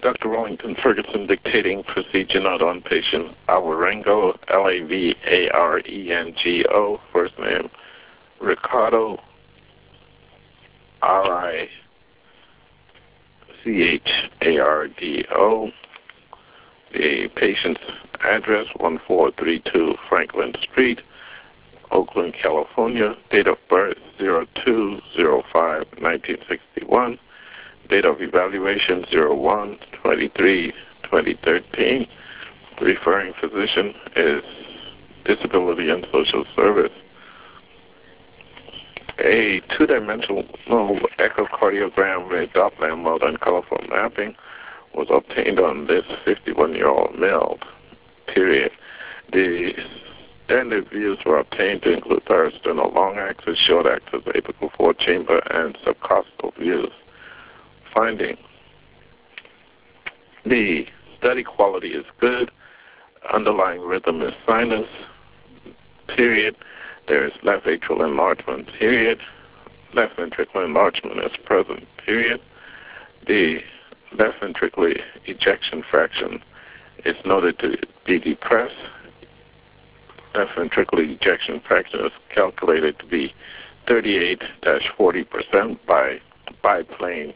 Dr. Wellington Ferguson dictating procedure note on patient Alvarengo, Lavarengo, first name Ricardo, Richardo. The patient's address, 1432 Franklin Street, Oakland, California. Date of birth, 02/05/1961. Date of evaluation, 01/23/2013. Referring physician is Disability and Social Service. A two-dimensional echocardiogram with Doppler mode and colorful mapping was obtained on this 51-year-old male, period. The standard views were obtained to include parasternal long axis, short axis, apical four-chamber, and subcostal views. Finding: the study quality is good. Underlying rhythm is sinus, period. There is left atrial enlargement, period. Left ventricular enlargement is present, period. The left ventricular ejection fraction is noted to be depressed. Left ventricular ejection fraction is calculated to be 38-40% by biplane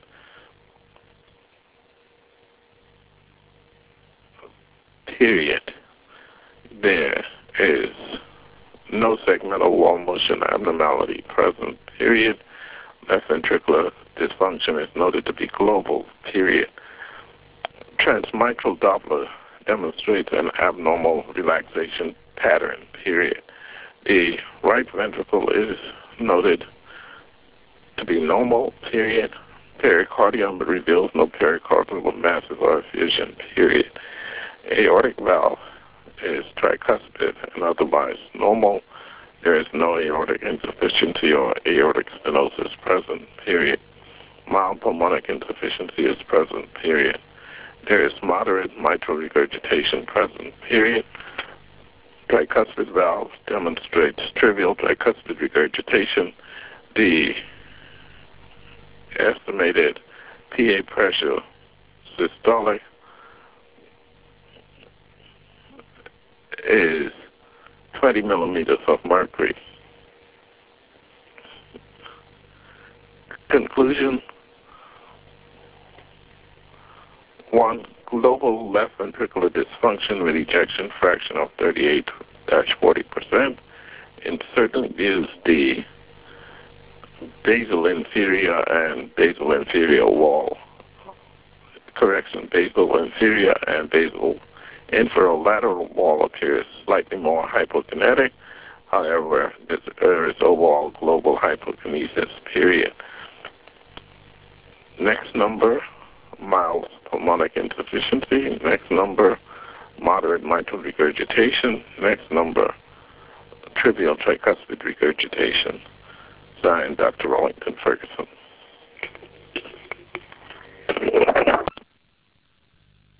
period. There is no segmental wall motion abnormality present, period. Left ventricular dysfunction is noted to be global, period. Transmitral Doppler demonstrates an abnormal relaxation pattern, period. The right ventricle is noted to be normal, period. Pericardium reveals no pericardial masses or effusion, period. Aortic valve is tricuspid and otherwise normal. There is no aortic insufficiency or aortic stenosis present, period. Mild pulmonic insufficiency is present, period. There is moderate mitral regurgitation present, period. Tricuspid valve demonstrates trivial tricuspid regurgitation. The estimated PA pressure systolic is 20 millimeters of mercury. Conclusion: 1. Global left ventricular dysfunction with ejection fraction of 38-40%. In certain views, the basal inferior and basal inferior wall, basal inferior and basal inferolateral wall appears slightly more hypokinetic. However, there is overall global hypokinesis, period. Next number, mild pulmonic insufficiency. Next number, moderate mitral regurgitation. Next number, trivial tricuspid regurgitation. Signed, Dr. Wellington Ferguson.